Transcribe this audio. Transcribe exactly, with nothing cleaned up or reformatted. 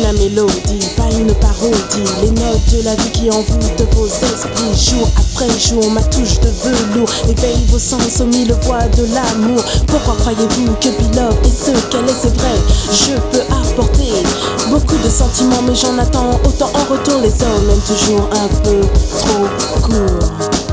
la mélodie, pas une parodie. Les notes de la vie qui envoûtent vos esprits. Jour après jour, ma touche de velours éveille vos sens aux mille voix de l'amour. Pourquoi croyez-vous que Be-Love est ce qu'elle est? C'est vrai, je peux apporter beaucoup de sentiments, mais j'en attends autant en retour. Les hommes aiment toujours un peu trop court.